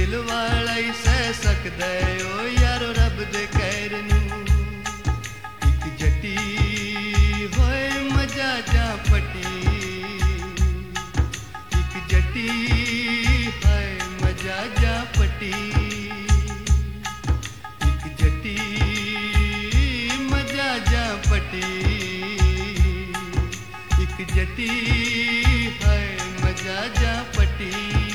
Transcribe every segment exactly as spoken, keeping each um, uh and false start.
दिल वाला ही सह सकदा है ओ यारो रब दे कहर नूं। इक जटी होए मजा जा पटी, इक जटी है मजा जा पटी, इक जटी मजा जा पटी, इक जटी है मजा जा पटी।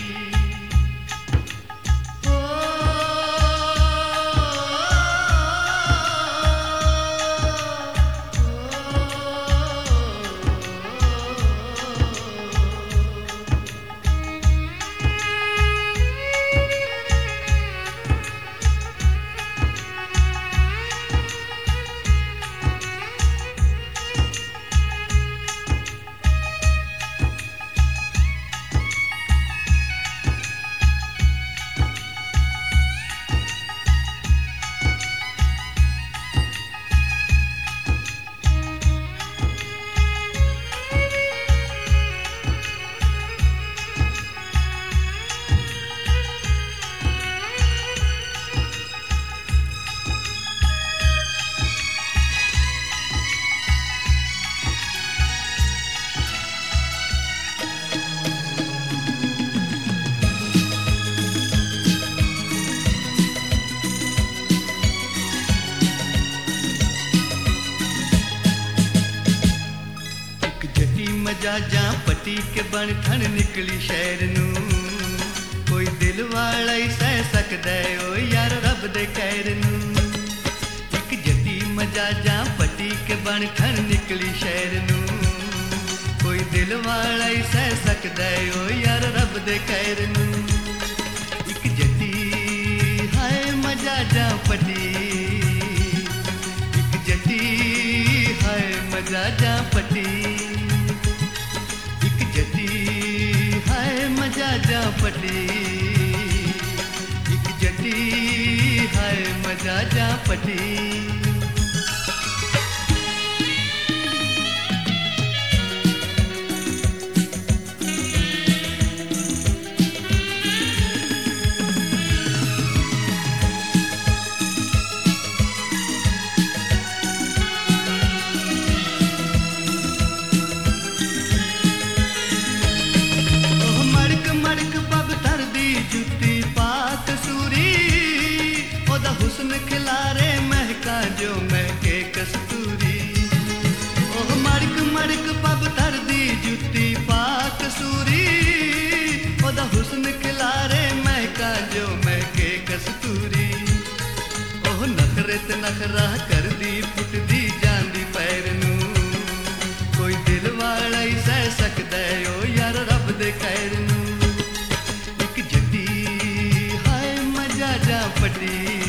मजा जा पटी के बन ठन निकली शहर नूं। कोई दिल वाला ही सह सकदा है ओ यार रब दे कहर नूं। इक जटी मजा जा पटी के बन ठन निकली शहर नूं। कोई दिल वाला ही सह सकदा है ओ यार रब दे कहर नूं। इक जटी हाय मजा जा पटी, इक जटी हाय मजा जा पटी, मजा जा पटी, इक जटी हाय मजा जा पटी। हुस्न खिलारे महका जो महके कस्तूरी। ओह मड़क मड़क पब धर दी जुत्ती पा कसूरी। ओदा हुस्न खिलारे महका जो महके कस्तूरी। ओह नखरे ते नखरा कर दी पुट दी जांदी पैर नूं। कोई दिल वाला ही सह सकदा है ओ यार रब दे कहर नूं। इक जटी हाय मजा जा पटी,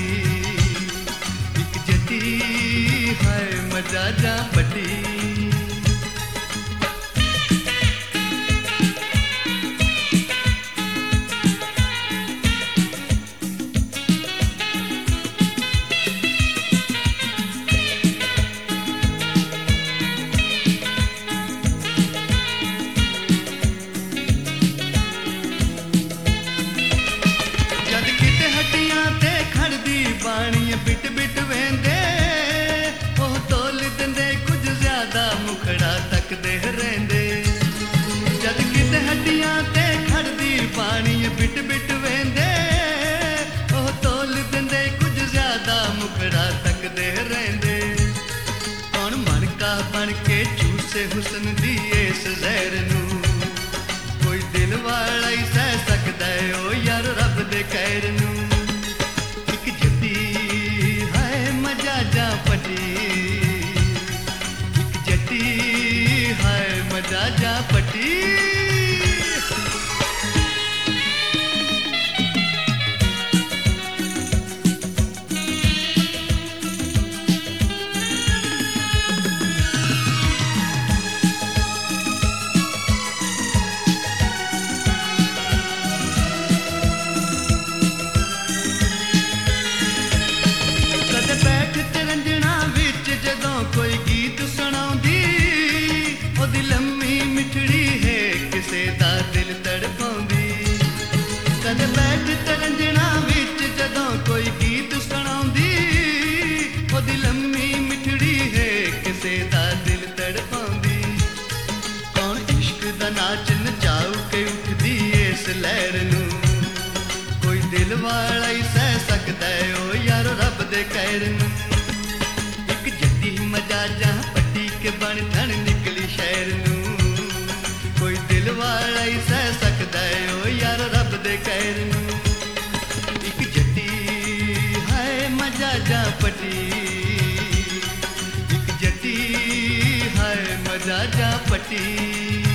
हाय मजा जा पटी। जद किते हड्डियां ते खड़दी बाणी बिट बिट वेंदे। मुखड़ा तक दे रेंदे जद किते हड्डियां ते खड़दी पानी बिट बिट वेंदे। ओह तोल दिंदे कुछ ज्यादा मुखड़ा तक दे रेंदे। कौन मन का बन के चूसे हुस्न दी इस जहर नूं। कोई दिल वाला ही सह सकदा है ओ यार रब दे कहर नूं। इक जटी हाय मजा जा पटी, हाय मजा जा पटी। कदे बैठ ते रंजना विच जदों कोई गीत सुणाउंदी। ओदी लम्मी मिठड़ी है किसे दा दिल तड़पाउंदी। कदे बैठ ते रंजना इस लहर नू कोई दिल वाला ही सह सकदा है ओ यारो रब दे कहर नू एक जट्टी मजाजा पट्टी के बन ठण निकली शहर नू कोई दिल वाला ही सह सकदा है ओ यारो रब दे कहर नू एक जट्टी हाय मजाजा पट्टी एक जट्टी हाय मजाजा पट्टी